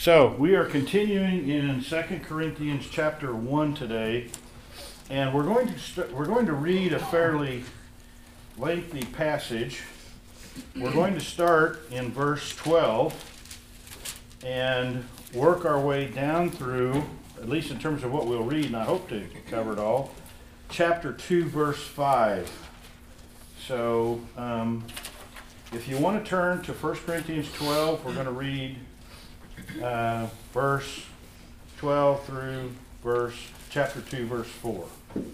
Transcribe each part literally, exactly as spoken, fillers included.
So we are continuing in Second Corinthians chapter one today, and we're going to st- we're going to read a fairly lengthy passage. We're going to start in verse twelve and work our way down through, at least in terms of what we'll read, and I hope to cover it all, chapter two, verse five. So um, if you want to turn to First Corinthians twelve, we're going to read uh, verse twelve through verse chapter two, verse four.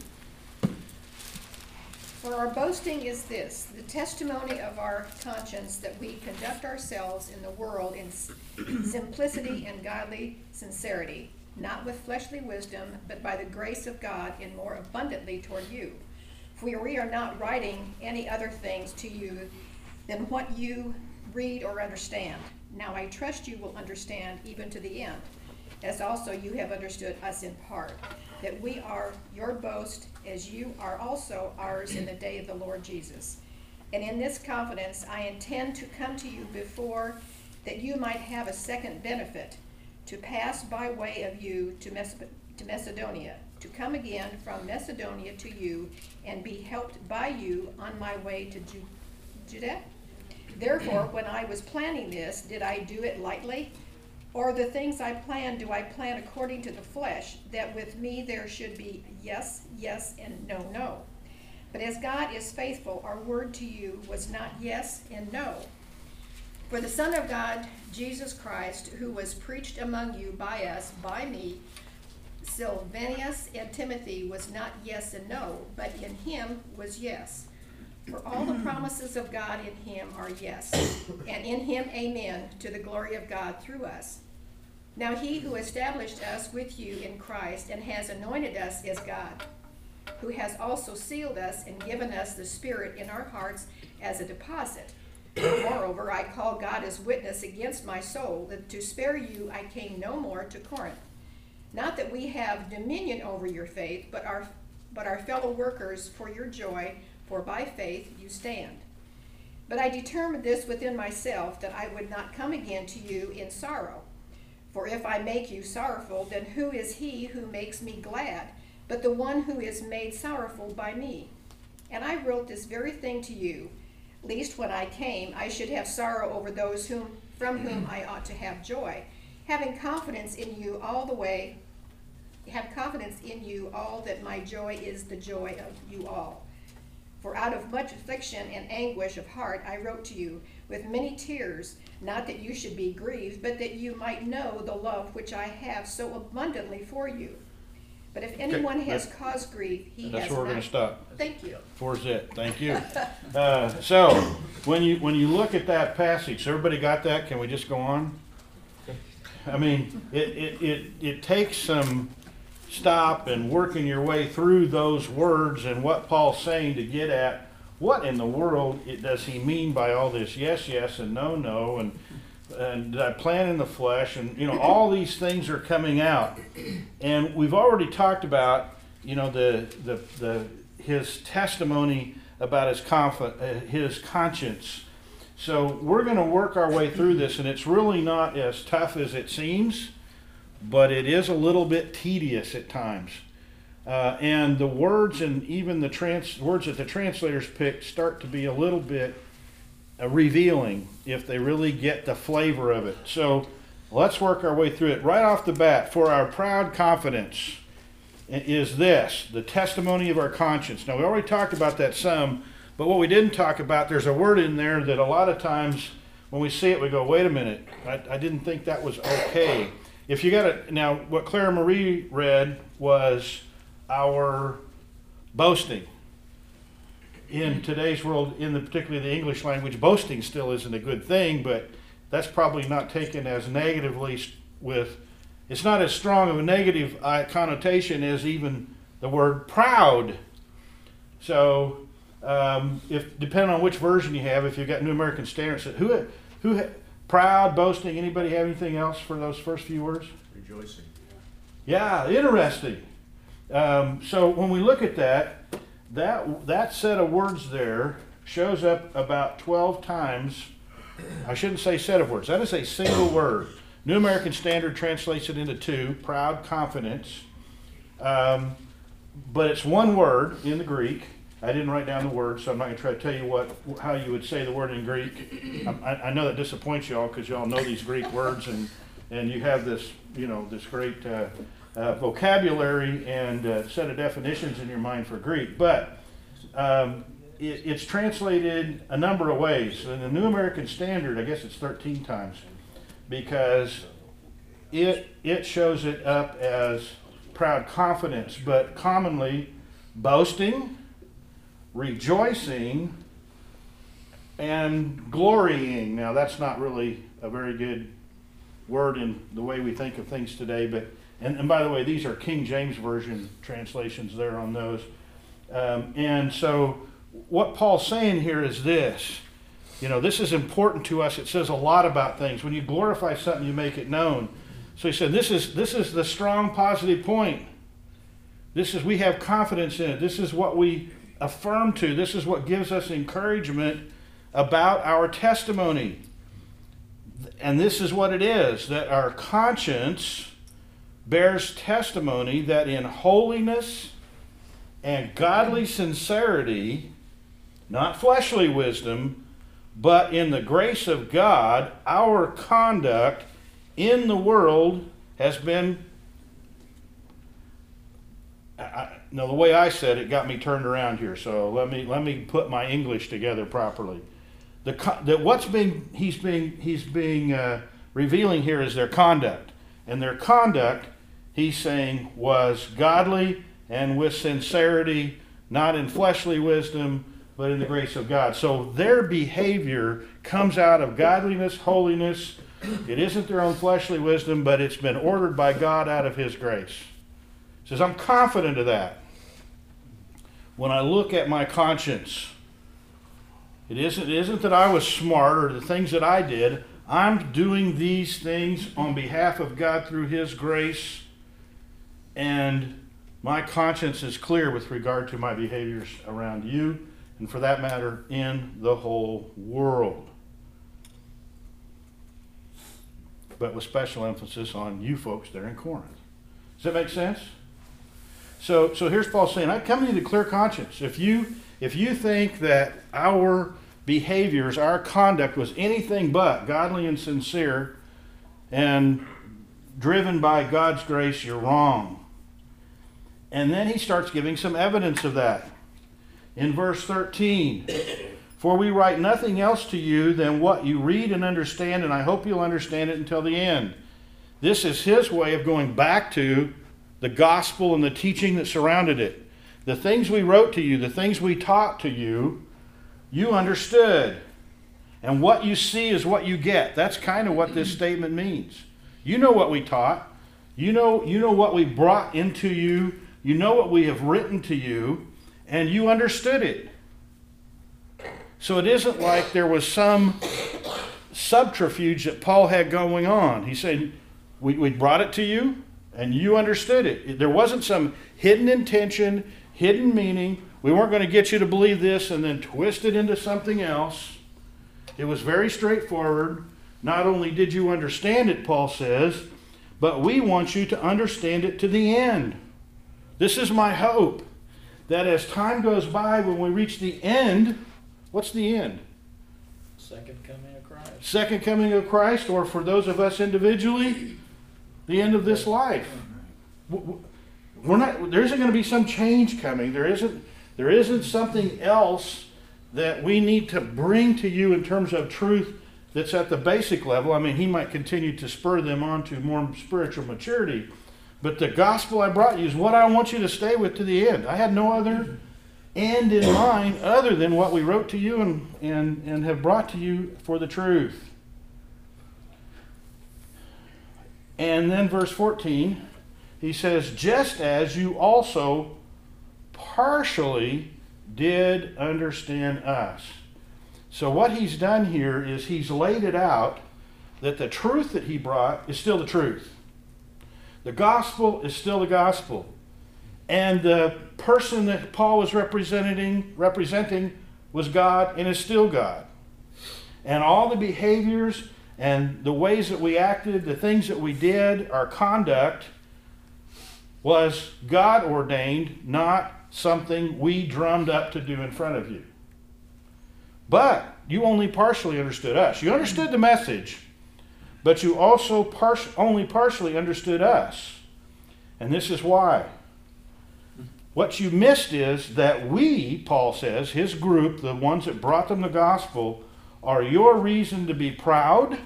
For our boasting is this, the testimony of our conscience, that we conduct ourselves in the world in simplicity and godly sincerity, not with fleshly wisdom, but by the grace of God, and more abundantly toward you. For we are not writing any other things to you than what you read or understand. Now I trust you will understand even to the end, as also you have understood us in part, that we are your boast, as you are also ours in the day of the Lord Jesus. And in this confidence I intend to come to you before, that you might have a second benefit, to pass by way of you to, Mes- to Macedonia, to come again from Macedonia to you, and be helped by you on my way to Ju- Judea. Therefore, when I was planning this, did I do it lightly? Or the things I plan, do I plan according to the flesh, that with me there should be yes, yes, and no, no? But as God is faithful, our word to you was not yes and no. For the Son of God, Jesus Christ, who was preached among you by us, by me, Silvanus and Timothy, was not yes and no, but in him was yes. For all the promises of God in him are yes, and in him amen, to the glory of God through us. Now he who established us with you in Christ and has anointed us is God, who has also sealed us and given us the Spirit in our hearts as a deposit. Moreover, I call God as witness against my soul, that to spare you I came no more to Corinth. Not that we have dominion over your faith, but our, but our fellow workers for your joy, for by faith you stand. But I determined this within myself, that I would not come again to you in sorrow. For if I make you sorrowful, then who is he who makes me glad, but the one who is made sorrowful by me? And I wrote this very thing to you, lest when I came I should have sorrow over those whom from whom I ought to have joy, having confidence in you all the way, have confidence in you all, that my joy is the joy of you all. For out of much affliction and anguish of heart I wrote to you with many tears, not that you should be grieved, but that you might know the love which I have so abundantly for you. But if anyone Okay, has that- caused grief, he has not. That's where we're going to stop. Thank you. Four's it. Thank you. Uh, so when you when you look at that passage, so everybody got that? Can we just go on? I mean, it it it, it takes some stop and working your way through those words and what Paul's saying to get at what in the world it, does he mean by all this yes, yes, and no, no, and and did I plan in the flesh, and you know all these things are coming out, and we've already talked about you know the the the his testimony about his conf- uh, his conscience. So we're going to work our way through this, and it's really not as tough as it seems, but it is a little bit tedious at times. Uh, and the words and even the trans- words that the translators pick start to be a little bit uh, revealing if they really get the flavor of it. So let's work our way through it. Right off the bat, for our proud confidence is this, the testimony of our conscience. Now we already talked about that some, but what we didn't talk about, there's a word in there that a lot of times when we see it we go, wait a minute, I, I didn't think that was okay. If you got it, now what Clara Marie read was our boasting. In today's world, in the particularly the English language, boasting still isn't a good thing, but that's probably not taken as negatively with, it's not as strong of a negative uh, connotation as even the word proud. So um, if depending on which version you have, if you've got New American Standard, who who proud, boasting, anybody have anything else for those first few words? Rejoicing. Yeah, interesting. Um, so when we look at that, that that set of words there shows up about twelve times. I shouldn't say set of words. That is a single word. New American Standard translates it into two, proud confidence. Um, but it's one word in the Greek. I didn't write down the word, so I'm not going to try to tell you what how you would say the word in Greek. I, I know that disappoints y'all because y'all know these Greek words, and and you have this you know this great uh, uh, vocabulary and uh, set of definitions in your mind for Greek. But um, it, it's translated a number of ways. In the New American Standard, I guess it's thirteen times, because it it shows it up as proud confidence, but commonly boasting, rejoicing, and glorying. Now that's not really a very good word in the way we think of things today, but and, and by the way, these are King James Version translations there on those. Um, and so what Paul's saying here is this. You know, this is important to us. It says a lot about things. When you glorify something, you make it known. So he said, this is this is the strong positive point. This is, we have confidence in it. This is what we affirm to. This is what gives us encouragement about our testimony. And this is what it is, that our conscience bears testimony that in holiness and godly sincerity, not fleshly wisdom, but in the grace of God, our conduct in the world has been, I, no, the way I said it got me turned around here, so let me let me put my English together properly. The, the what's being he's being he's being uh, revealing here is their conduct, and their conduct, he's saying, was godly and with sincerity, not in fleshly wisdom, but in the grace of God. So their behavior comes out of godliness, holiness. It isn't their own fleshly wisdom, but it's been ordered by God out of His grace. He says, I'm confident of that. When I look at my conscience, it isn't, it isn't that I was smart or the things that I did. I'm doing these things on behalf of God through His grace, and my conscience is clear with regard to my behaviors around you, and for that matter, in the whole world. But with special emphasis on you folks there in Corinth. Does that make sense? So, so here's Paul saying, I come to you with a clear conscience. If you, if you think that our behaviors, our conduct was anything but godly and sincere and driven by God's grace, you're wrong. And then he starts giving some evidence of that. In verse thirteen, for we write nothing else to you than what you read and understand, and I hope you'll understand it until the end. This is his way of going back to the gospel and the teaching that surrounded it. The things we wrote to you, the things we taught to you, you understood. And what you see is what you get. That's kind of what this statement means. You know what we taught. You know, you know what we brought into you. You know what we have written to you. And you understood it. So it isn't like there was some subterfuge that Paul had going on. He said, we, we brought it to you, and you understood it. There wasn't some hidden intention, hidden meaning. We weren't going to get you to believe this and then twist it into something else. It was very straightforward. Not only did you understand it, Paul says, but we want you to understand it to the end. This is my hope, that as time goes by, when we reach the end, what's the end? Second coming of Christ. Second coming of Christ, or for those of us individually, the end of this life. We're not, there isn't going to be some change coming. There isn't, there isn't something else that we need to bring to you in terms of truth that's at the basic level. I mean, he might continue to spur them on to more spiritual maturity. But the gospel I brought you is what I want you to stay with to the end. I had no other end in mind other than what we wrote to you and, and, and have brought to you for the truth. And then verse fourteen, he says, just as you also partially did understand us. So what he's done here is he's laid it out that the truth that he brought is still the truth. The gospel is still the gospel. And the person that Paul was representing, representing was God and is still God. And all the behaviors and the ways that we acted, the things that we did, our conduct was God ordained, not something we drummed up to do in front of you. But you only partially understood us. You understood the message, but you also par- only partially understood us. And this is why. What you missed is that we, Paul says, his group, the ones that brought them the gospel, are your reason to be proud.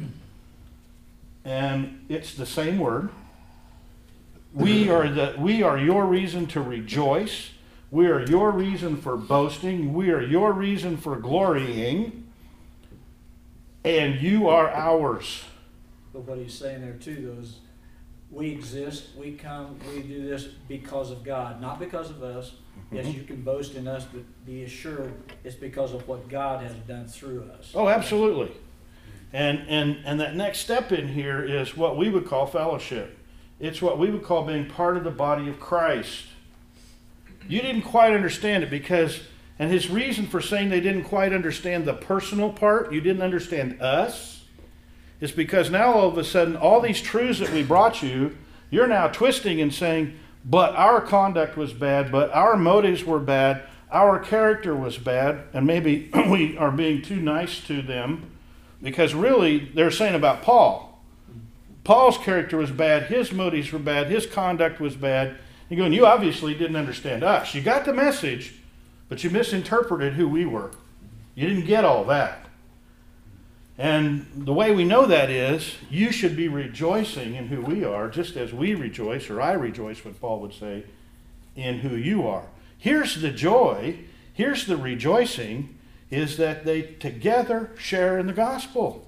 And it's the same word. We are the we are your reason to rejoice. We are your reason for boasting. We are your reason for glorying. And you are ours. But what he's saying there too, though, is we exist, we come, we do this because of God, not because of us. Mm-hmm. Yes, you can boast in us, but be assured it's because of what God has done through us. Oh, absolutely. And and and that next step in here is what we would call fellowship. It's what we would call being part of the body of Christ. You didn't quite understand it because, and his reason for saying they didn't quite understand the personal part, you didn't understand us, is because now all of a sudden all these truths that we brought you, you're now twisting and saying, but our conduct was bad, but our motives were bad, our character was bad, and maybe we are being too nice to them, because really they're saying about Paul. Paul's character was bad, his motives were bad, his conduct was bad. You're going, you obviously didn't understand us. You got the message, but you misinterpreted who we were. You didn't get all that. And the way we know that is, you should be rejoicing in who we are, just as we rejoice, or I rejoice, what Paul would say, in who you are. Here's the joy, here's the rejoicing, is that they together share in the gospel.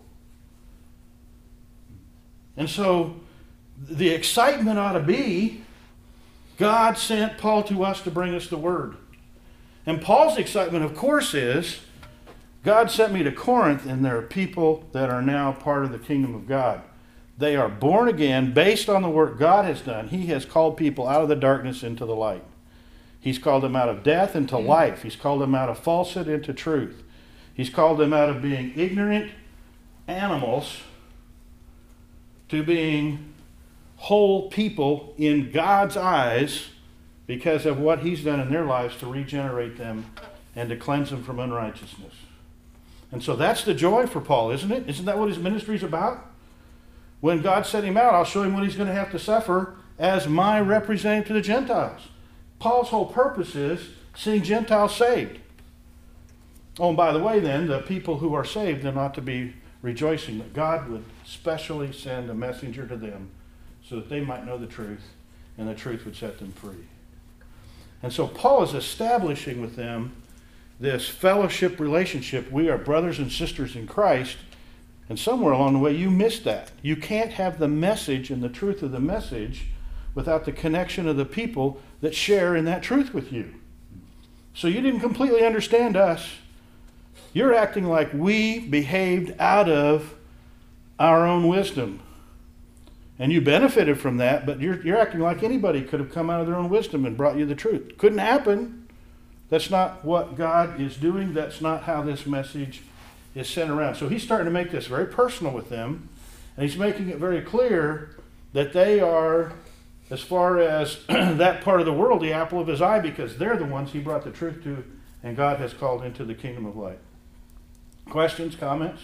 And so the excitement ought to be, God sent Paul to us to bring us the word. And Paul's excitement, of course, is, God sent me to Corinth, and there are people that are now part of the kingdom of God. They are born again based on the work God has done. He has called people out of the darkness into the light. He's called them out of death into life. He's called them out of falsehood into truth. He's called them out of being ignorant animals to being whole people in God's eyes because of what he's done in their lives to regenerate them and to cleanse them from unrighteousness. And so that's the joy for Paul, isn't it? Isn't that what his ministry is about? When God set him out, I'll show him what he's going to have to suffer as my representative to the Gentiles. Paul's whole purpose is seeing Gentiles saved. Oh, and by the way then, the people who are saved, they're not to be rejoicing that God would specially send a messenger to them so that they might know the truth, and the truth would set them free. And so Paul is establishing with them this fellowship relationship. We are brothers and sisters in Christ, and somewhere along the way you missed that. You can't have the message and the truth of the message without the connection of the people that share in that truth with you. So you didn't completely understand us. You're acting like we behaved out of our own wisdom. And you benefited from that, but you're, you're acting like anybody could have come out of their own wisdom and brought you the truth. Couldn't happen. That's not what God is doing. That's not how this message is sent around. So he's starting to make this very personal with them, and he's making it very clear that they are, as far as that part of the world, the apple of his eye, because they're the ones he brought the truth to, and God has called into the kingdom of light. Questions, comments?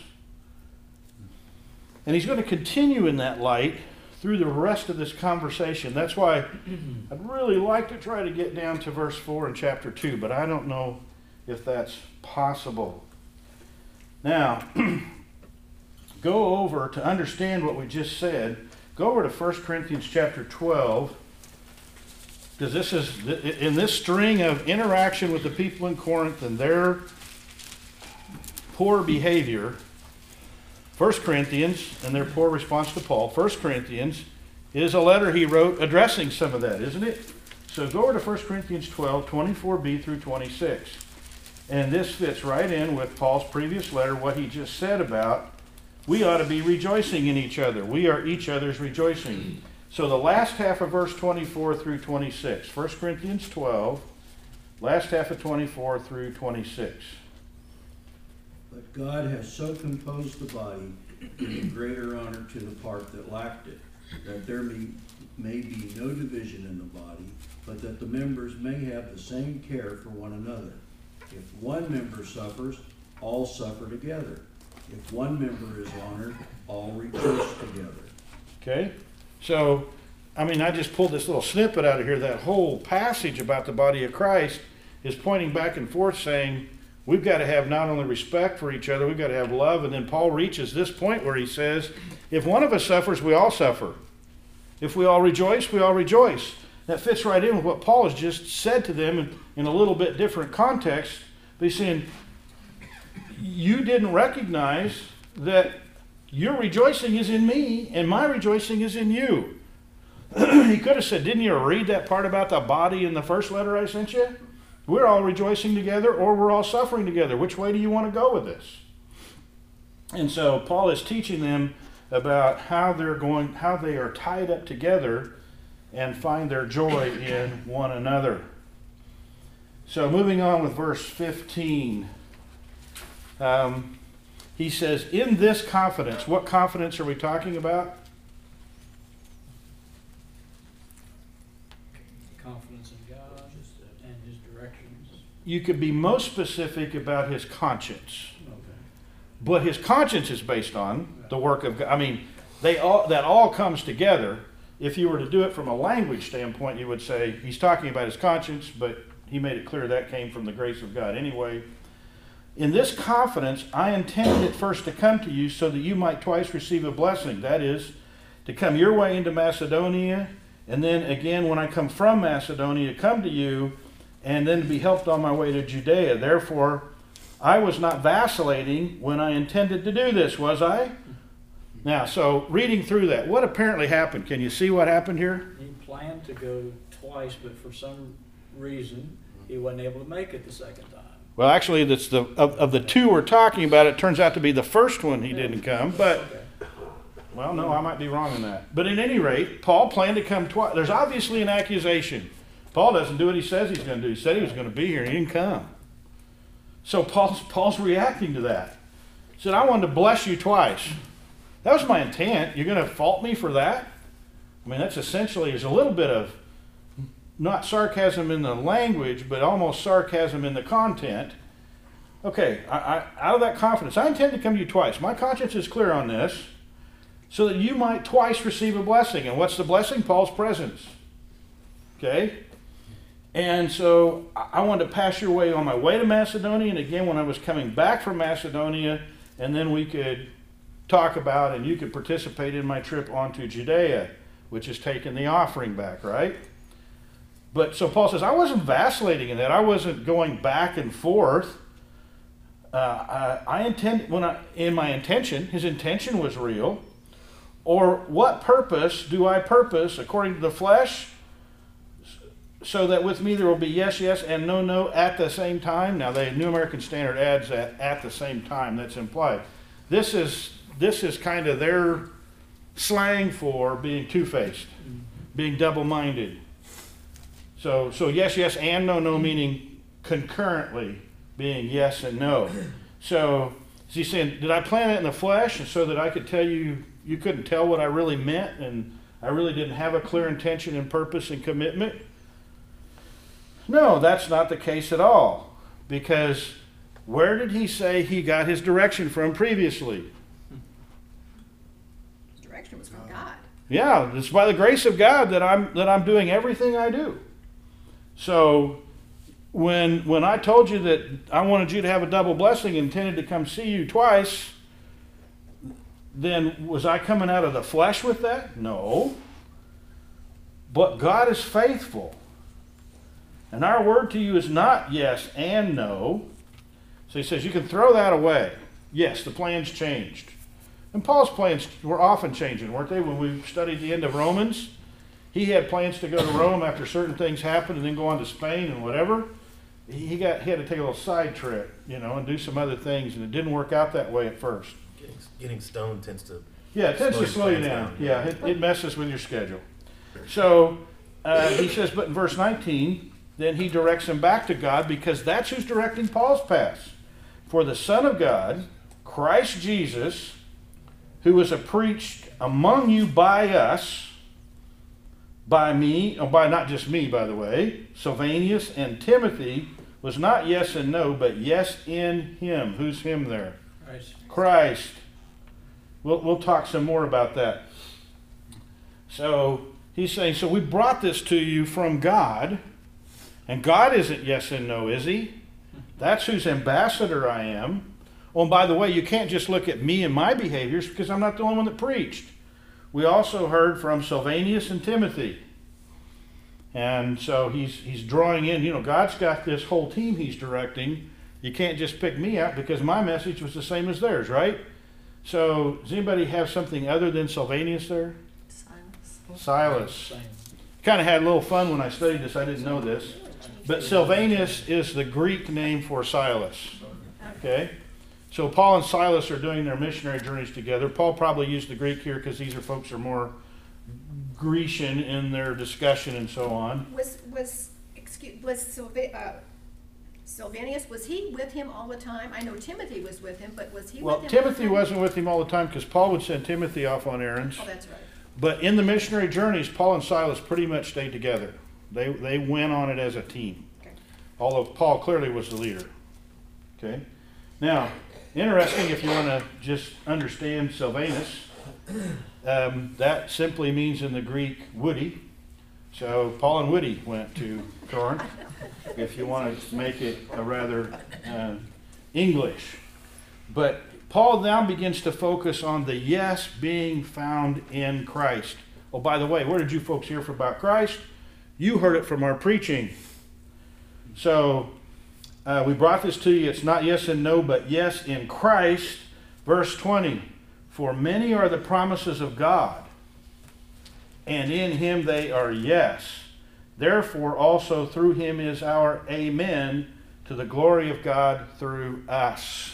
And he's going to continue in that light through the rest of this conversation. That's why I'd really like to try to get down to verse four in chapter two, but I don't know if that's possible. Now, go over to understand what we just said. Go over to First Corinthians chapter twelve, because this is, in this string of interaction with the people in Corinth and their poor behavior, First Corinthians and their poor response to Paul, First Corinthians is a letter he wrote addressing some of that, isn't it? So go over to First Corinthians twelve, twenty-four b through twenty-six. And this fits right in with Paul's previous letter, what he just said about we ought to be rejoicing in each other. We are each other's rejoicing. So the last half of verse twenty-four through twenty-six. First Corinthians twelve, last half of twenty-four through twenty-six. But God has so composed the body giving greater honor to the part that lacked it, that there may, may be no division in the body, but that the members may have the same care for one another. If one member suffers, all suffer together. If one member is honored, all rejoice together. Okay? So, I mean, I just pulled this little snippet out of here. That whole passage about the body of Christ is pointing back and forth saying we've got to have not only respect for each other, we've got to have love. And then Paul reaches this point where he says, if one of us suffers, we all suffer. If we all rejoice, we all rejoice. That fits right in with what Paul has just said to them in, in a little bit different context. But he's saying, you didn't recognize that your rejoicing is in me and my rejoicing is in you. He could have said, didn't you read that part about the body in the first letter I sent you? We're all rejoicing together or we're all suffering together. Which way do you want to go with this? And so Paul is teaching them about how they're going, how they are tied up together and find their joy in one another. So moving on with verse fifteen. Um, he says, in this confidence, what confidence are we talking about? Confidence in God and His directions. You could be most specific about his conscience. Okay. But his conscience is based on the work of God. I mean, they all, that all comes together. If you were to do it from a language standpoint, you would say he's talking about his conscience, but he made it clear that came from the grace of God anyway. In this confidence, I intended at first to come to you so that you might twice receive a blessing. That is, to come your way into Macedonia, and then again when I come from Macedonia, come to you, and then to be helped on my way to Judea. Therefore, I was not vacillating when I intended to do this, was I? Now, so reading through that, what apparently happened? Can you see what happened here? He planned to go twice, but for some reason, he wasn't able to make it the second time. Well, actually, that's the of, of the two we're talking about, it turns out to be the first one he didn't come. But, Okay. well, no, I might be wrong in that. But at any rate, Paul planned to come twice. There's obviously an accusation. Paul doesn't do what he says he's going to do. He said he was going to be here, and he didn't come. So Paul's, Paul's reacting to that. He said, I wanted to bless you twice. That was my intent. You're going to fault me for that? I mean, that's essentially, there's a little bit of not sarcasm in the language, but almost sarcasm in the content. Okay, I, I, out of that confidence, I intend to come to you twice. My conscience is clear on this, so that you might twice receive a blessing. And what's the blessing? Paul's presence. Okay? And so I wanted to pass your way on my way to Macedonia, and again when I was coming back from Macedonia, and then we could talk about and you could participate in my trip onto Judea, which is taking the offering back, right? But so Paul says, I wasn't vacillating in that. I wasn't going back and forth. Uh, I, I intend when I in my intention, his intention was real. Or what purpose do I purpose according to the flesh? So that with me there will be yes, yes, and no, no at the same time. Now the New American Standard adds that at the same time. That's implied. This is this is kind of their slang for being two-faced, being double-minded. So, so yes, yes, and no, no, meaning concurrently being yes and no. So, is he saying, did I plan it in the flesh so that I could tell you, you couldn't tell what I really meant and I really didn't have a clear intention and purpose and commitment? No, that's not the case at all. Because where did he say he got his direction from previously? His direction was from God. Yeah, it's by the grace of God that I'm that I'm doing everything I do. So when when I told you that I wanted you to have a double blessing and intended to come see you twice, then was I coming out of the flesh with that? No. But God is faithful. And our word to you is not yes and no. So he says you can throw that away. Yes, the plans changed. And Paul's plans were often changing, weren't they? When we studied the end of Romans, he had plans to go to Rome after certain things happened and then go on to Spain and whatever. He got he had to take a little side trip, you know, and do some other things, and it didn't work out that way at first. Getting, getting stoned tends to Yeah, it tends slow to slow you plans down. Yeah, it, it messes with your schedule. So uh, he says, but in verse nineteen, then he directs him back to God because that's who's directing Paul's path. For the Son of God, Christ Jesus, who was preached among you by us, by me, or by not just me, by the way, Silvanus and Timothy, was not yes and no, but yes in him. Who's him there? Christ. Christ. We'll, we'll talk some more about that. So he's saying, so we brought this to you from God, and God isn't yes and no, is he? That's whose ambassador I am. Oh, and by the way, you can't just look at me and my behaviors because I'm not the only one that preached. We also heard from Silvanus and Timothy. And so he's he's drawing in, you know, God's got this whole team he's directing. You can't just pick me out because my message was the same as theirs, right? So does anybody have something other than Silvanus there? Silence. Silas. Same. Kind of had a little fun when I studied this. I didn't know this. But Silvanus is the Greek name for Silas. Okay? So Paul and Silas are doing their missionary journeys together. Paul probably used the Greek here because these are folks who are more Grecian in their discussion and so on. Was, was, excuse, was Silva, uh, Silvanus, was he with him all the time? I know Timothy was with him, but was he with Well, him? all the Timothy time? wasn't with him all the time because Paul would send Timothy off on errands. Oh, that's right. But in the missionary journeys, Paul and Silas pretty much stayed together. They, they went on it as a team. Okay. Although Paul clearly was the leader. Okay? Now, interesting if you want to just understand Silvanus. Um, that simply means in the Greek woody. So Paul and Woody went to Corinth, if you want to make it a rather uh, English. But Paul now begins to focus on the yes being found in Christ. Oh, by the way, where did you folks hear from about Christ? You heard it from our preaching. So uh, we brought this to you. It's not yes and no, but yes in Christ. Verse twenty. For many are the promises of God, and in him they are yes. Therefore also through him is our amen, to the glory of God through us.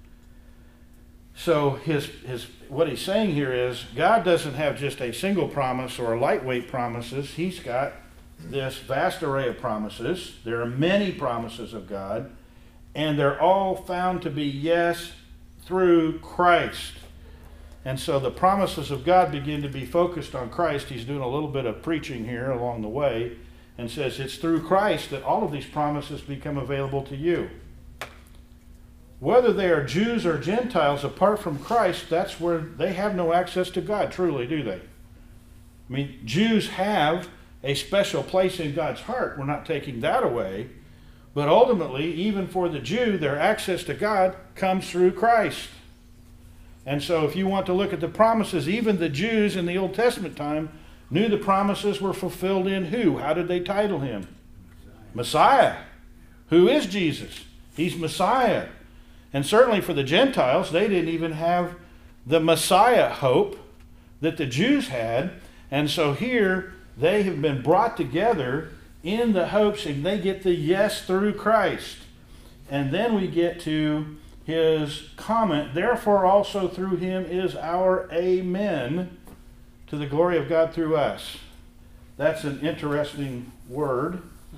So his, his, what he's saying here is God doesn't have just a single promise or a lightweight promises. He's got this vast array of promises. There are many promises of God, and they're all found to be yes through Christ. And so the promises of God begin to be focused on Christ. He's doing a little bit of preaching here along the way and says it's through Christ that all of these promises become available to you. Whether they are Jews or Gentiles, apart from Christ, that's where they have no access to God, truly, do they? I mean, Jews have a special place in God's heart. We're not taking that away. But ultimately, even for the Jew, their access to God comes through Christ. And so if you want to look at the promises, even the Jews in the Old Testament time knew the promises were fulfilled in who? How did they title him? Messiah. Who is Jesus? He's Messiah. And certainly for the Gentiles, they didn't even have the Messiah hope that the Jews had. And so here they have been brought together in the hopes and they get the yes through Christ. And then we get to his comment, therefore also through him is our amen, to the glory of God through us. That's an interesting word.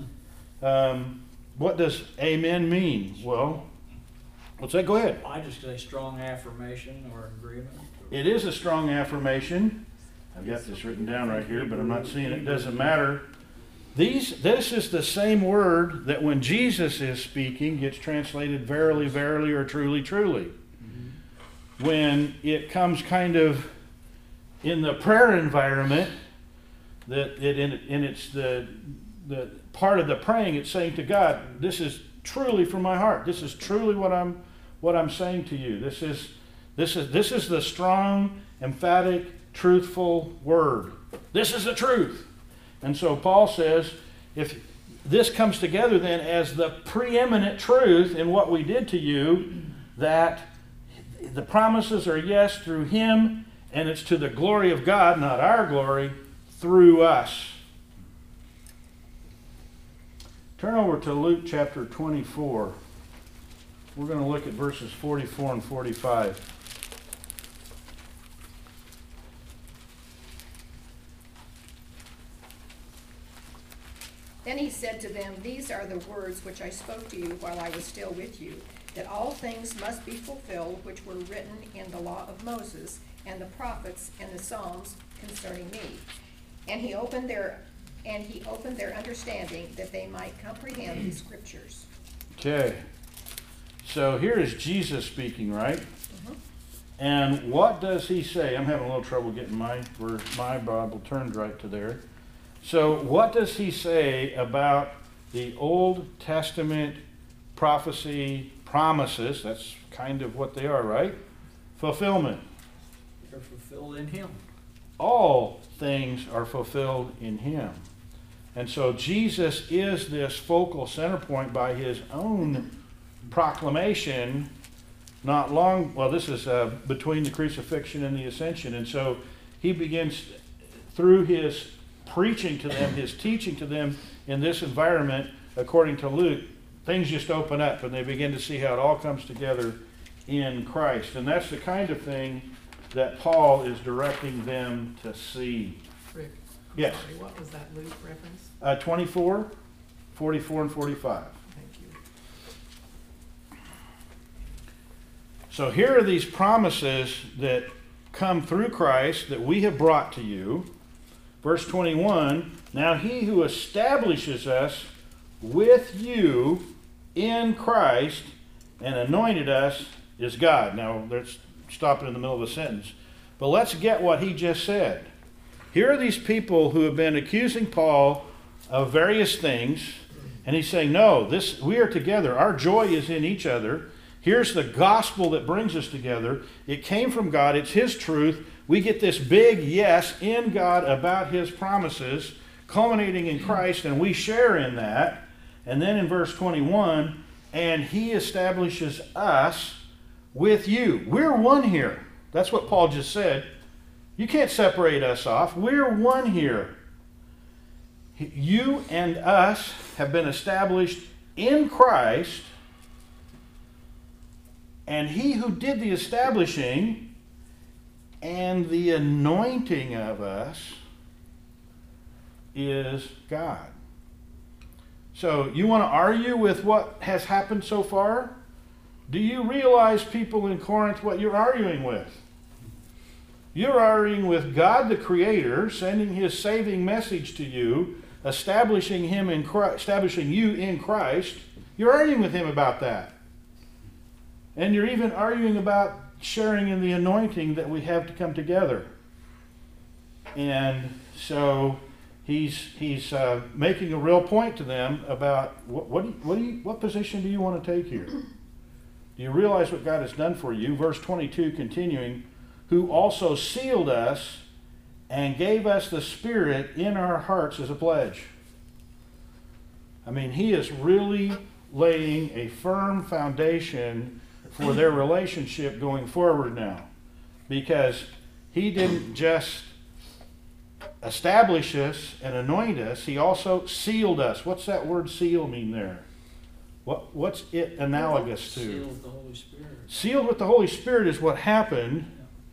Um, what does amen mean? Well, let's say, go ahead. I just say strong affirmation or agreement. It is a strong affirmation. I've got this written down right here, but I'm not seeing it. It doesn't matter. These, this is the same word that when Jesus is speaking gets translated verily, verily, or truly, truly. Mm-hmm. When it comes kind of in the prayer environment, that it in, in it's the the part of the praying, it's saying to God, this is truly from my heart. This is truly what I'm what I'm saying to you. This is this is this is the strong, emphatic, truthful word. This is the truth. And so Paul says, if this comes together then as the preeminent truth in what we did to you, that the promises are yes through him, and it's to the glory of God, not our glory, through us. Turn over to Luke chapter twenty-four. We're going to look at verses forty-four and forty-five. Then he said to them, these are the words which I spoke to you while I was still with you, that all things must be fulfilled which were written in the law of Moses, and the prophets and the Psalms concerning me. And he opened their and he opened their understanding that they might comprehend the scriptures. Okay. So here is Jesus speaking, right? Mhm. And what does he say? I'm having a little trouble getting my verse, my Bible turned right to there. So what does he say about the Old Testament prophecy promises? That's kind of what they are, right? Fulfillment. They're fulfilled in him. All things are fulfilled in him. And so Jesus is this focal center point by his own proclamation not long, well, this is uh, between the crucifixion and the ascension. And so he begins through his preaching to them, his teaching to them in this environment, according to Luke, things just open up and they begin to see how it all comes together in Christ. And that's the kind of thing that Paul is directing them to see. Rick, I'm Yes. sorry, what was that Luke reference? Uh, twenty-four, forty-four, and forty-five. Thank you. So here are these promises that come through Christ that we have brought to you. Verse twenty-one, now he who establishes us with you in Christ and anointed us is God. Now, let's stop it in the middle of a sentence. But let's get what he just said. Here are these people who have been accusing Paul of various things, and he's saying, no, this we are together. Our joy is in each other. Here's the gospel that brings us together. It came from God. It's his truth. We get this big yes in God about his promises, culminating in Christ, and we share in that. And then in verse twenty-one, and he establishes us with you. We're one here. That's what Paul just said. You can't separate us off. We're one here. You and us have been established in Christ, and he who did the establishing and the anointing of us is God. So you want to argue with what has happened so far? Do you realize, people in Corinth, what you're arguing with? You're arguing with God the Creator, sending his saving message to you, establishing him in Christ, establishing you in Christ. You're arguing with him about that. And you're even arguing about sharing in the anointing that we have to come together. And so he's he's uh, making a real point to them about what what do you, what do you, what position do you want to take here? Do you realize what God has done for you? Verse twenty-two continuing, who also sealed us and gave us the Spirit in our hearts as a pledge. I mean, he is really laying a firm foundation for their relationship going forward now. Because he didn't just establish us and anoint us, he also sealed us. What's that word seal mean there? What, what's it analogous to? Sealed with the Holy Spirit. Sealed with the Holy Spirit is what happened.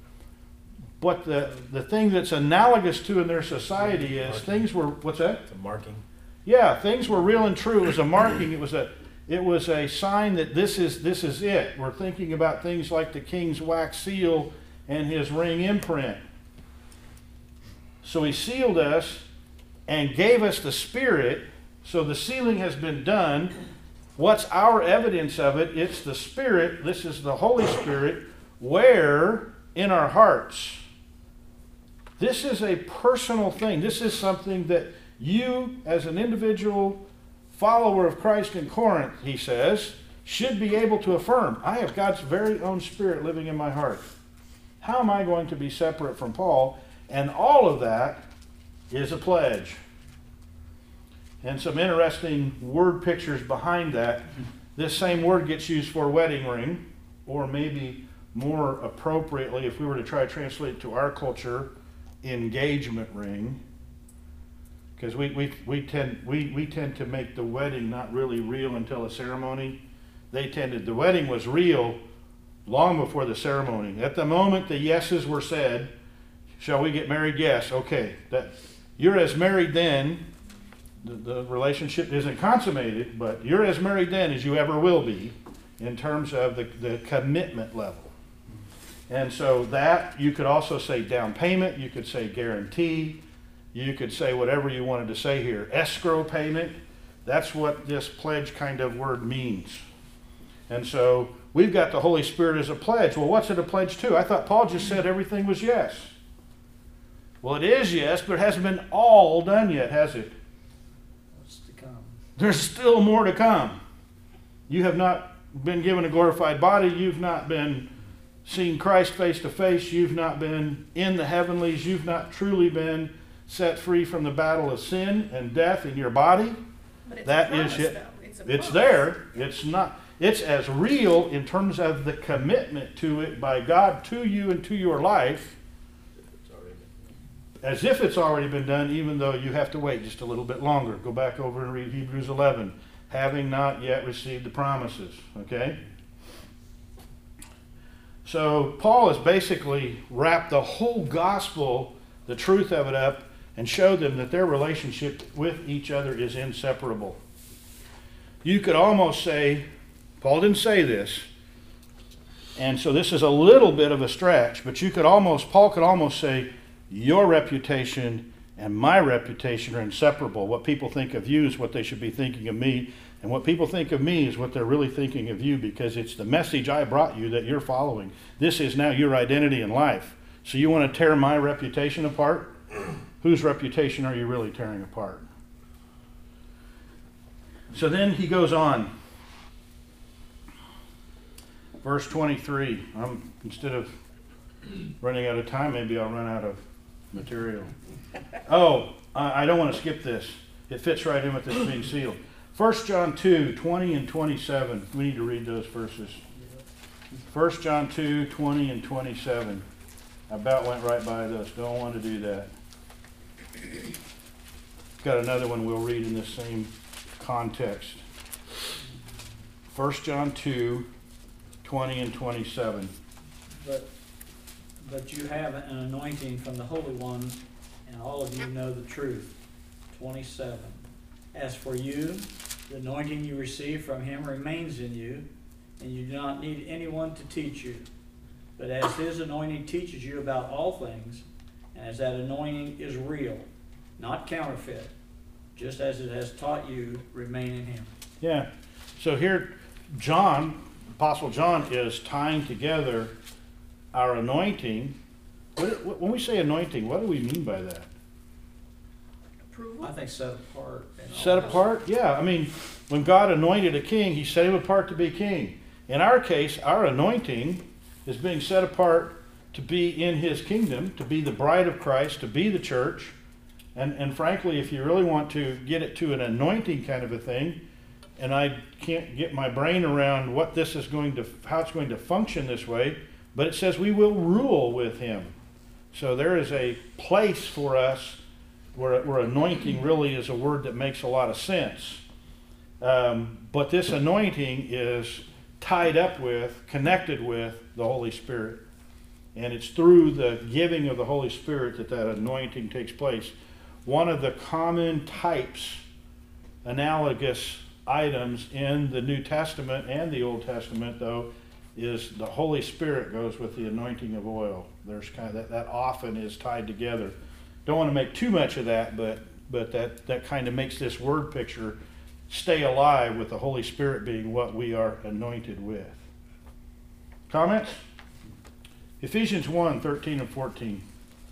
But the, the thing that's analogous to in their society is things were, what's that? The marking. Yeah, things were real and true. It was a marking. It was a, it was a sign that this is, this is it. We're thinking about things like the king's wax seal and his ring imprint. So he sealed us and gave us the Spirit. So the sealing has been done. What's our evidence of it? It's the Spirit. This is the Holy Spirit. Where? In our hearts. This is a personal thing. This is something that you, as an individual follower of Christ in Corinth, he says, should be able to affirm. I have God's very own Spirit living in my heart. How am I going to be separate from Paul? And all of that is a pledge. And some interesting word pictures behind that. This same word gets used for wedding ring, or maybe more appropriately, if we were to try to translate it to our culture, engagement ring. Because we, we, we, tend, we, we tend to make the wedding not really real until a ceremony. They tended, the wedding was real long before the ceremony. At the moment the yeses were said, shall we get married? Yes. Okay. That, you're as married then. The, the relationship isn't consummated, but you're as married then as you ever will be in terms of the, the commitment level. And so that, you could also say down payment, you could say guarantee, you could say whatever you wanted to say here. Escrow payment, that's what this pledge kind of word means. And so we've got the Holy Spirit as a pledge. Well, what's it a pledge to? I thought Paul just said everything was yes. Well, it is yes, but it hasn't been all done yet, has it? What's to come? There's still more to come. You have not been given a glorified body. You've not been seeing Christ face to face. You've not been in the heavenlies. You've not truly been set free from the battle of sin and death in your body. But it's That a is promise, it. though. It's, a It's promise. there. It's not. It's as real in terms of the commitment to it by God to you and to your life It's already as if it's already been done, even though you have to wait just a little bit longer. Go back over and read Hebrews eleven. Having not yet received the promises. Okay? So Paul has basically wrapped the whole gospel, the truth of it up, and showed them that their relationship with each other is inseparable. You could almost say, Paul didn't say this, and so this is a little bit of a stretch, but you could almost, Paul could almost say, your reputation and my reputation are inseparable. What people think of you is what they should be thinking of me, and what people think of me is what they're really thinking of you, because it's the message I brought you that you're following. This is now your identity in life. So you want to tear my reputation apart? Whose reputation are you really tearing apart? So then he goes on. Verse twenty-three. I'm, instead of running out of time, maybe I'll run out of material. Oh, I I don't want to skip this. It fits right in with this being sealed. First John two, twenty and twenty-seven. We need to read those verses. First John two, twenty and twenty-seven. I about went right by those. Don't want to do that. Got another one we'll read in this same context. First John two, twenty and twenty-seven. But, but you have an anointing from the Holy One, and all of you know the truth. twenty-seven. As for you, the anointing you receive from him remains in you, and you do not need anyone to teach you. But as his anointing teaches you about all things, and as that anointing is real, not counterfeit, just as it has taught you, remain in him. Yeah. So here, John, Apostle John, is tying together our anointing. What, what- when we say anointing, what do we mean by that? Approval? I think set apart. and all Set this. apart? Yeah. I mean, when God anointed a king, he set him apart to be king. In our case, our anointing is being set apart to be in his kingdom, to be the bride of Christ, to be the church. And, and frankly, if you really want to get it to an anointing kind of a thing, and I can't get my brain around what this is going to, how it's going to function this way, but it says we will rule with him. So there is a place for us where, where anointing really is a word that makes a lot of sense. Um, but this anointing is tied up with, connected with the Holy Spirit. And it's through the giving of the Holy Spirit that that anointing takes place. One of the common types, analogous items in the New Testament and the Old Testament, though, is the Holy Spirit goes with the anointing of oil. There's kind of that, that often is tied together. Don't want to make too much of that, but but that, that kind of makes this word picture stay alive with the Holy Spirit being what we are anointed with. Comments? Ephesians one, thirteen and fourteen.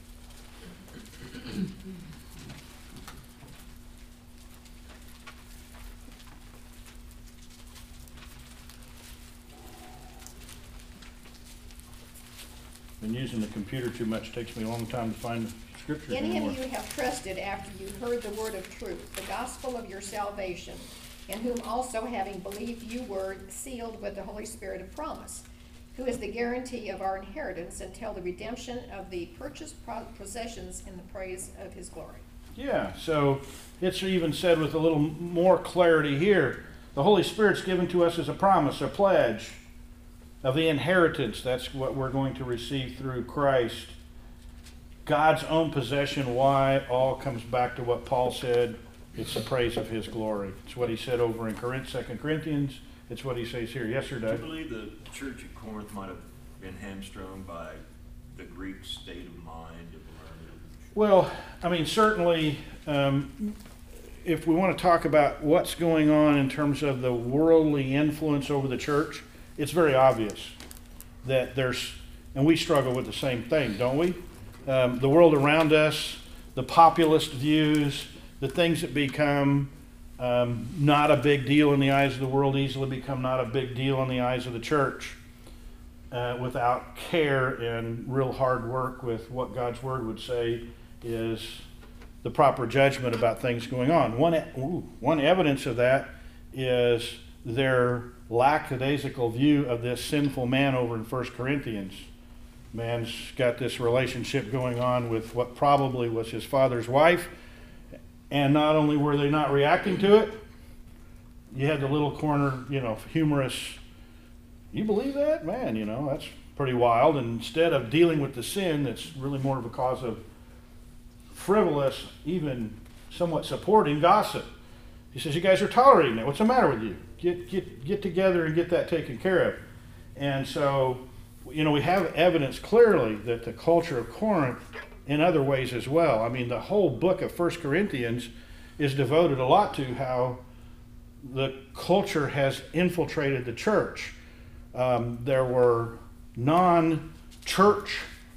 Been using the computer too much. Takes me a long time to find the scriptures Any anymore. of you have trusted after you heard the word of truth, the gospel of your salvation, in whom also having believed you were sealed with the Holy Spirit of promise, who is the guarantee of our inheritance until the redemption of the purchased pro- possessions in the praise of his glory. Yeah, so it's even said with a little more clarity here. The Holy Spirit's given to us as a promise, a pledge of the inheritance. That's what we're going to receive through Christ. God's own possession. Why? All comes back to what Paul said. It's the praise of his glory. It's what he said over in Corinth, Second Corinthians. It's what he says here. Yes, sir, Do you Doug? believe the church at Corinth might have been hamstrung by the Greek state of mind of learning? Well, I mean, certainly, um, if we want to talk about what's going on in terms of the worldly influence over the church, it's very obvious that there's, and we struggle with the same thing, don't we? Um, the world around us, the populist views, the things that become um, not a big deal in the eyes of the world easily become not a big deal in the eyes of the church uh, without care and real hard work with what God's Word would say is the proper judgment about things going on. One, ooh, one evidence of that is their lackadaisical view of this sinful man over in First Corinthians. Man's got this relationship going on with what probably was his father's wife, and not only were they not reacting to it, you had the little corner, you know, humorous, you believe that? Man, you know, that's pretty wild. And instead of dealing with the sin that's really more of a cause of frivolous, even somewhat supporting gossip. He says, you guys are tolerating it. What's the matter with you? Get, get, get together and get that taken care of. And so, you know, we have evidence clearly that the culture of Corinth, in other ways as well. I mean, the whole book of First Corinthians is devoted a lot to how the culture has infiltrated the church. Um, there were non-church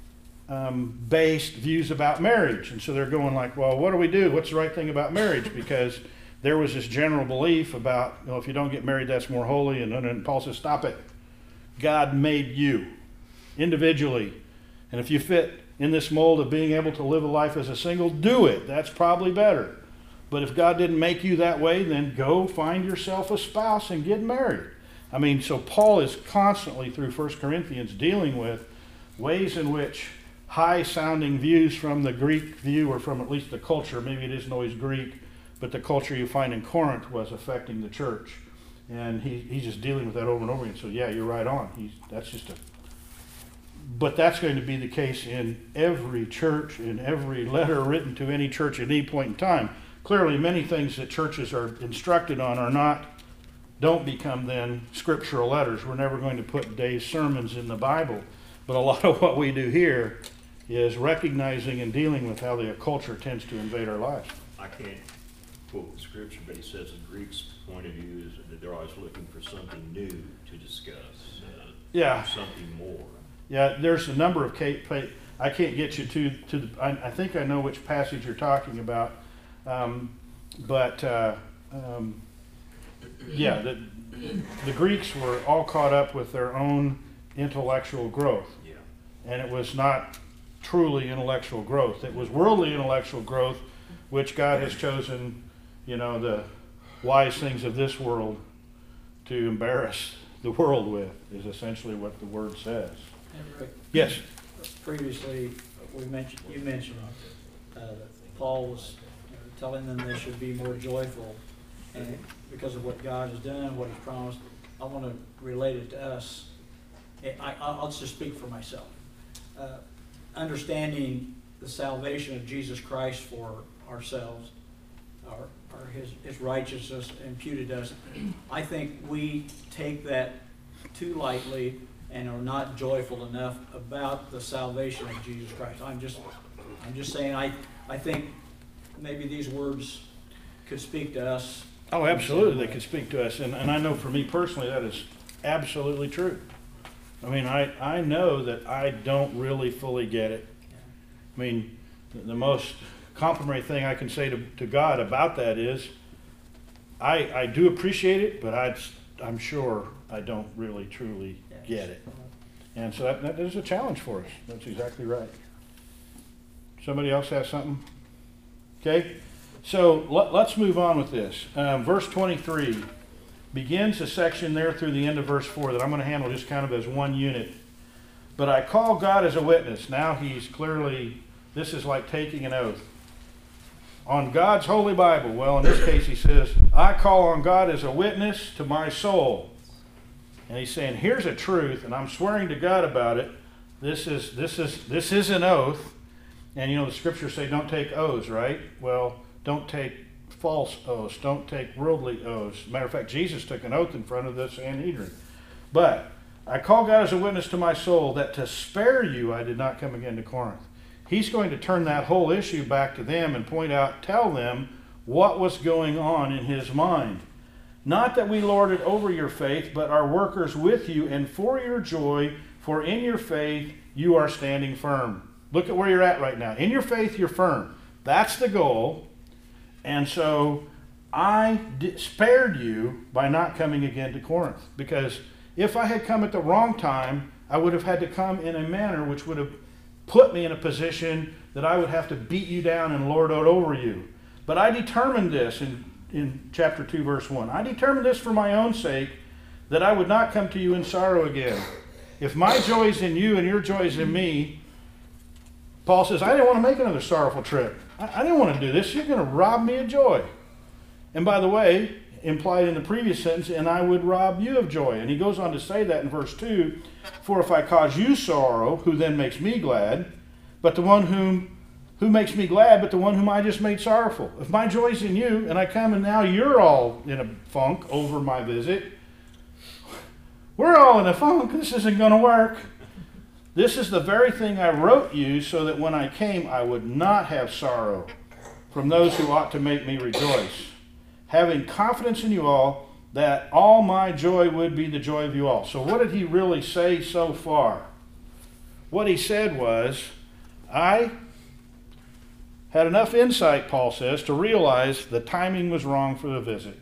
um, based views about marriage. And so they're going like, well, what do we do? What's the right thing about marriage? Because there was this general belief about, you know, if you don't get married, that's more holy. And then Paul says, stop it. God made you individually. And if you fit in this mold of being able to live a life as a single, do it. That's probably better. But if God didn't make you that way, then go find yourself a spouse and get married. I mean, so Paul is constantly through First Corinthians dealing with ways in which high-sounding views from the Greek view, or from at least the culture, maybe it isn't always Greek, but the culture you find in Corinth was affecting the church. And he, he's just dealing with that over and over again. So yeah, you're right on. He's, that's just a... But that's going to be the case in every church, in every letter written to any church at any point in time. Clearly, many things that churches are instructed on are not, don't become then scriptural letters. We're never going to put Dave's sermons in the Bible. But a lot of what we do here is recognizing and dealing with how the culture tends to invade our lives. I can't quote the scripture, but he says the Greek's point of view is that they're always looking for something new to discuss. Uh, Yeah. Something more. Yeah, there's a number of, I can't get you to, to the, I, I think I know which passage you're talking about. Um, but, uh, um, yeah, the, the Greeks were all caught up with their own intellectual growth. Yeah. And it was not truly intellectual growth. It was worldly intellectual growth, which God has chosen, you know, the wise things of this world to embarrass the world with, is essentially what the word says. And Rick, Yes. previously, we mentioned, you mentioned, uh, that Paul was, you know, telling them they should be more joyful, and because of what God has done, what He's promised. I want to relate it to us. I, I'll just speak for myself. Uh, understanding the salvation of Jesus Christ for ourselves, our, our his, his righteousness imputed to us, I think we take that too lightly and are not joyful enough about the salvation of Jesus Christ. I'm just, I'm just saying. I, I think maybe these words could speak to us. Oh, absolutely, they could speak to us, and, and I know for me personally that is absolutely true. I mean, I, I know that I don't really fully get it. I mean, the, the most complimentary thing I can say to, to God about that is, I, I do appreciate it, but I, I'm sure I don't really truly get it. And so that, that is a challenge for us. That's exactly right. Somebody else has something? Okay, so let, let's move on with this. Um, verse twenty-three begins a section there through the end of verse four that I'm going to handle just kind of as one unit. But I call God as a witness. Now he's clearly, this is like taking an oath. On God's holy Bible. Well, in this case he says, I call on God as a witness to my soul. And he's saying, here's a truth, and I'm swearing to God about it. This is, this is, this is an oath. And you know, the scriptures say don't take oaths, right? Well, don't take false oaths. Don't take worldly oaths. Matter of fact, Jesus took an oath in front of the Sanhedrin. But I call God as a witness to my soul that to spare you I did not come again to Corinth. He's going to turn that whole issue back to them and point out, tell them what was going on in his mind. Not that we lord it over your faith, but are workers with you and for your joy, for in your faith you are standing firm. Look at where you're at right now. In your faith, you're firm. That's the goal. And so I di- spared you by not coming again to Corinth. Because if I had come at the wrong time, I would have had to come in a manner which would have put me in a position that I would have to beat you down and lord it over you. But I determined this in, in chapter two, verse one. I determined this for my own sake, that I would not come to you in sorrow again. If my joy is in you and your joy is in me, Paul says, I didn't want to make another sorrowful trip. I, I didn't want to do this. You're going to rob me of joy. And by the way, implied in the previous sentence, and I would rob you of joy. And he goes on to say that in verse two, for if I cause you sorrow, who then makes me glad, but the one whom who makes me glad, but the one whom I just made sorrowful. If my joy's in you, and I come and now you're all in a funk over my visit, we're all in a funk. This isn't going to work. This is the very thing I wrote you so that when I came I would not have sorrow from those who ought to make me rejoice, having confidence in you all that all my joy would be the joy of you all. So what did he really say so far? What he said was, I had enough insight, Paul says, to realize the timing was wrong for the visit.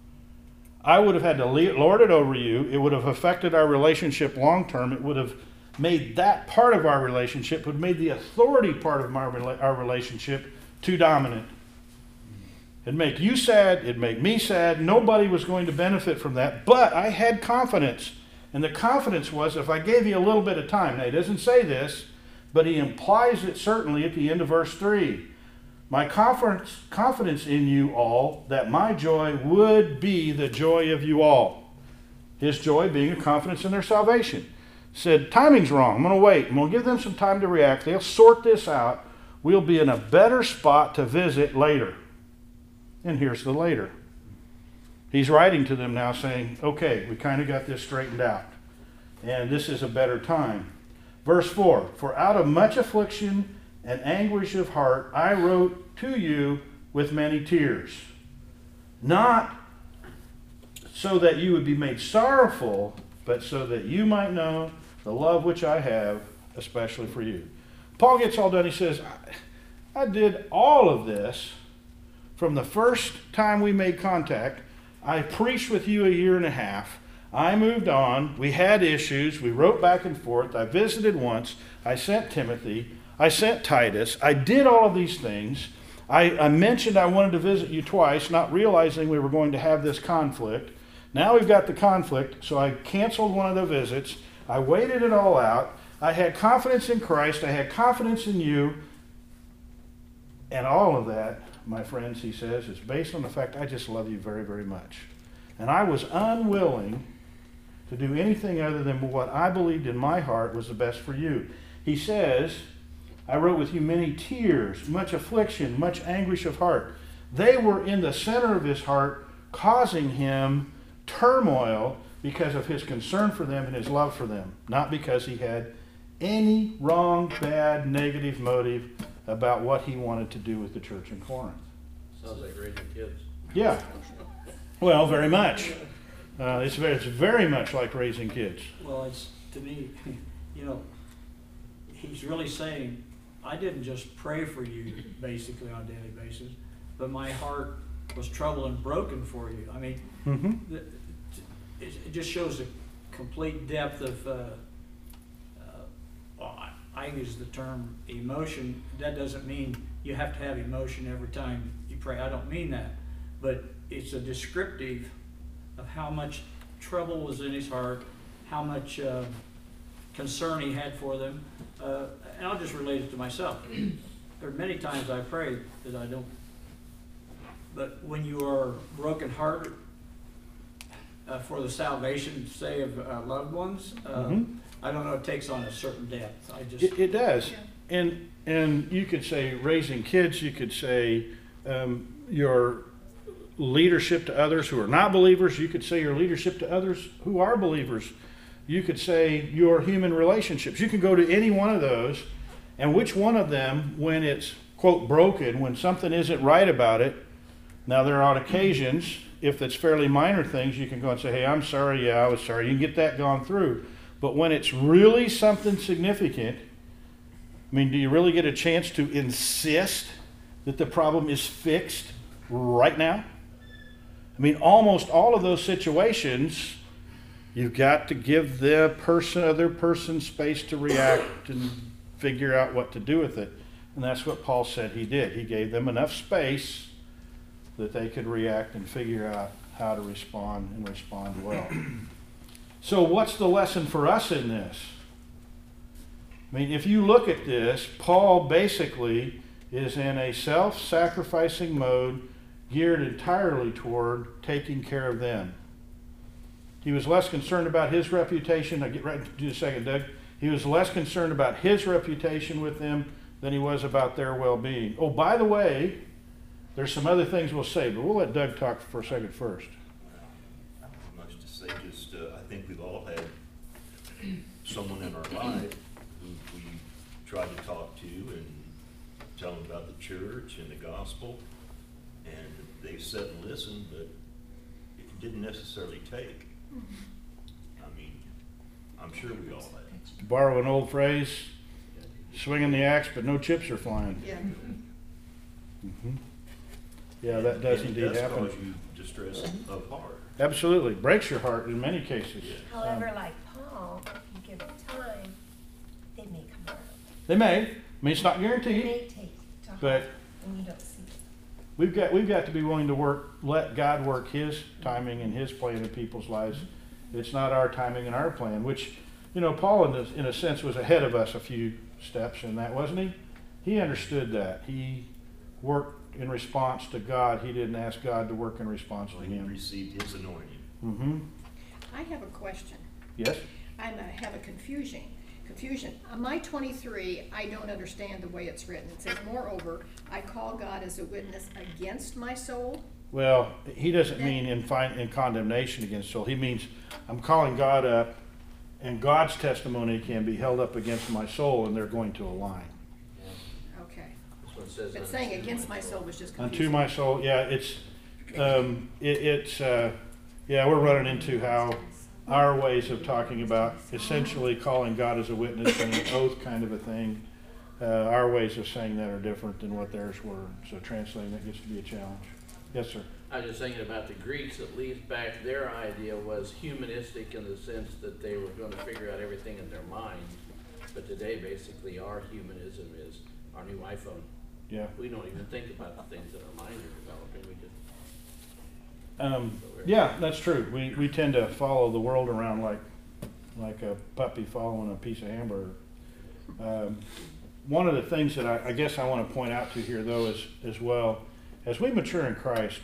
I would have had to lord it over you. It would have affected our relationship long term. It would have made that part of our relationship, would have made the authority part of my, our relationship too dominant. It'd make you sad. It'd make me sad. Nobody was going to benefit from that. But I had confidence. And the confidence was if I gave you a little bit of time. Now, he doesn't say this, but he implies it certainly at the end of verse three. My confidence, confidence in you all, that my joy would be the joy of you all. His joy being a confidence in their salvation. Said, timing's wrong. I'm going to wait. I'm going to give them some time to react. They'll sort this out. We'll be in a better spot to visit later. And here's the later. He's writing to them now saying, okay, we kind of got this straightened out. And this is a better time. Verse four, for out of much affliction and anguish of heart, I wrote to you with many tears. Not so that you would be made sorrowful, but so that you might know the love which I have, especially for you. Paul gets all done. He says, I, I did all of this from the first time we made contact. I preached with you a year and a half. I moved on. We had issues. We wrote back and forth. I visited once. I sent Timothy. I sent Titus. I did all of these things. I, I mentioned I wanted to visit you twice, not realizing we were going to have this conflict. Now we've got the conflict, so I canceled one of the visits. I waited it all out. I had confidence in Christ. I had confidence in you. And all of that, my friends, he says, is based on the fact I just love you very, very much. And I was unwilling to do anything other than what I believed in my heart was the best for you. He says, I wrote with you many tears, much affliction, much anguish of heart. They were in the center of his heart, causing him turmoil because of his concern for them and his love for them, not because he had any wrong, bad, negative motive about what he wanted to do with the church in Corinth. Sounds like raising kids. Yeah. Well, very much. Uh, it's, very, it's very much like raising kids. Well, it's, to me, you know, he's really saying, I didn't just pray for you basically on a daily basis, but my heart was troubled and broken for you. I mean, Mm-hmm. the, it, it just shows a complete depth of, uh, uh, well, I, I use the term emotion. That doesn't mean you have to have emotion every time you pray. I don't mean that. But it's a descriptive of how much trouble was in his heart, how much uh, concern he had for them. Uh, and I'll just relate it to myself. There are many times I pray that I don't. But when you are brokenhearted uh, for the salvation, say, of uh, loved ones, uh, Mm-hmm. I don't know, it takes on a certain depth. I just It, it does. Yeah. And, and you could say raising kids, you could say um, your leadership to others who are not believers, you could say your leadership to others who are believers. You could say your human relationships. You can go to any one of those, and which one of them, when it's, quote, broken, when something isn't right about it, now there are on occasions, if it's fairly minor things, you can go and say, hey, I'm sorry, yeah, I was sorry. You can get that gone through. But when it's really something significant, I mean, do you really get a chance to insist that the problem is fixed right now? I mean, almost all of those situations, you've got to give the person, other person space to react and figure out what to do with it. And that's what Paul said he did. He gave them enough space that they could react and figure out how to respond and respond well. So what's the lesson for us in this? I mean, if you look at this, Paul basically is in a self-sacrificing mode geared entirely toward taking care of them. He was less concerned about his reputation. I'll get right to you in a second, Doug. He was less concerned about his reputation with them than he was about their well-being. Oh, by the way, there's some other things we'll say, but we'll let Doug talk for a second first. Not much to say, just, uh, I think we've all had someone in our life who we tried to talk to and tell them about the church and the gospel, and they sat and listened, but it didn't necessarily take. I mean, I'm sure we all have. To borrow an old phrase, swinging the axe, but no chips are flying. Yeah. Mm-hmm. Yeah, that does And indeed it does happen. cause you distress of heart. Absolutely. Breaks your heart in many cases. Yeah. However, like Paul, if you give it time, they may come around. They may. I mean, it's not It guaranteed, may take time, but and you don't see it. we've got, we've got to be willing to work, let God work his timing and his plan in people's lives. It's not our timing and our plan, which, you know, Paul in a, in a sense was ahead of us a few steps in that, wasn't he? He understood that. He worked in response to God. He didn't ask God to work in response to When he him. received his anointing. Mm-hmm. I have a question. Yes? I have a confusion. Confusion. On my twenty-three, I don't understand the way it's written. It says, moreover, I call God as a witness against my soul. Well, he doesn't mean in, fin- in condemnation against soul. He means I'm calling God up, and God's testimony can be held up against my soul, and they're going to align. Okay. That's what it says. But on saying the- against my soul was just Unto confusing. my soul, yeah, it's, um, it, it's, uh, yeah, we're running into how our ways of talking about essentially calling God as a witness and an oath kind of a thing, uh, our ways of saying that are different than what theirs were. So translating that gets to be a challenge. Yes, sir. I was just thinking about the Greeks, at least back, their idea was humanistic in the sense that they were gonna figure out everything in their minds. But today, basically, our humanism is our new iPhone. Yeah. We don't even think about the things that our minds are developing, we just. Um, yeah, that's true. We, we tend to follow the world around like, like a puppy following a piece of hamburger. Um, one of the things that I, I guess I want to point out to here, though, is as well, as we mature in Christ,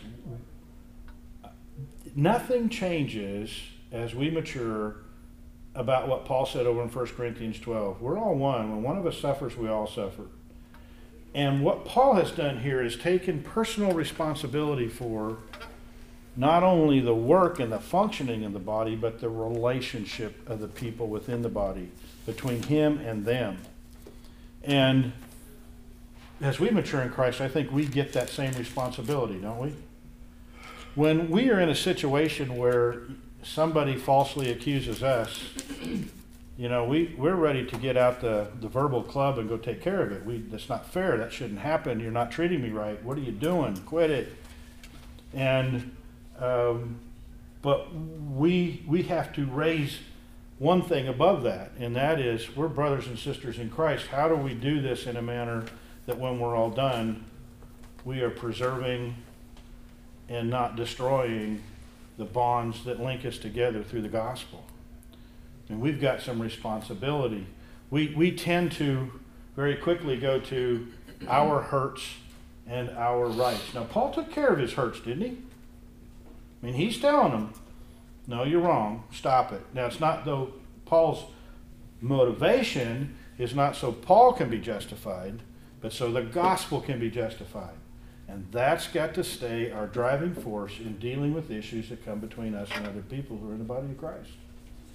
nothing changes as we mature about what Paul said over in First Corinthians twelve. We're all one. When one of us suffers, we all suffer. And what Paul has done here is taken personal responsibility for not only the work and the functioning of the body, but the relationship of the people within the body, between him and them. And as we mature in Christ, I think we get that same responsibility, don't we? When we are in a situation where somebody falsely accuses us, you know, we, we're ready to get out the, the verbal club and go take care of it. We, that's not fair. That shouldn't happen. You're not treating me right. What are you doing? Quit it. And Um, but we we have to raise one thing above that, and that is we're brothers and sisters in Christ. How do we do this in a manner that when we're all done, we are preserving and not destroying the bonds that link us together through the gospel? And we've got some responsibility. We, we tend to very quickly go to our hurts and our rights. Now, Paul took care of his hurts, didn't he? I mean, he's telling them, no, you're wrong. Stop it. Now, it's not though Paul's motivation is not so Paul can be justified, but so the gospel can be justified. And that's got to stay our driving force in dealing with issues that come between us and other people who are in the body of Christ.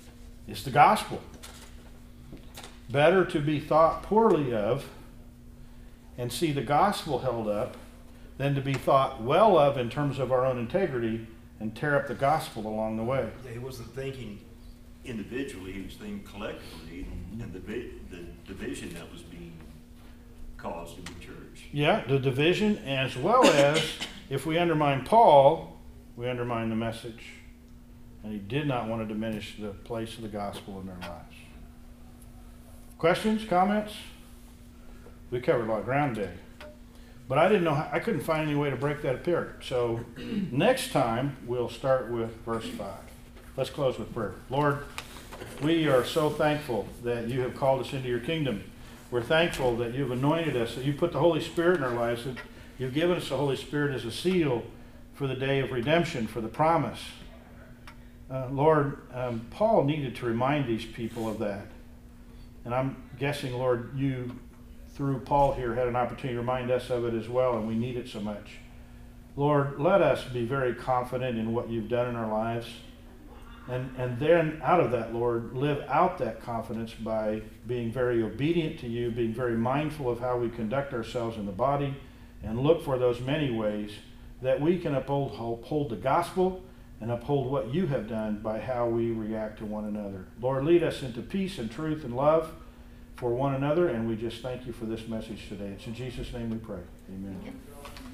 It's the gospel. Better to be thought poorly of and see the gospel held up than to be thought well of in terms of our own integrity and tear up the gospel along the way. Yeah, he wasn't thinking individually, he was thinking collectively, and the, vi- the division that was being caused in the church. Yeah, the division, as well as if we undermine Paul, we undermine the message. And he did not want to diminish the place of the gospel in their lives. Questions, comments? We covered a lot of ground today. But I didn't know, how, I couldn't find any way to break that apart. So next time, we'll start with verse five. Let's close with prayer. Lord, we are so thankful that you have called us into your kingdom. We're thankful that you've anointed us, that you put the Holy Spirit in our lives, that you've given us the Holy Spirit as a seal for the day of redemption, for the promise. Uh, Lord, um, Paul needed to remind these people of that. And I'm guessing, Lord, you, through Paul here, had an opportunity to remind us of it as well, and we need it so much. Lord, let us be very confident in what you've done in our lives. And, and then out of that, Lord, live out that confidence by being very obedient to you, being very mindful of how we conduct ourselves in the body, and look for those many ways that we can uphold, uphold the gospel and uphold what you have done by how we react to one another. Lord, lead us into peace and truth and love for one another, and we just thank you for this message today. It's in Jesus' name we pray. Amen.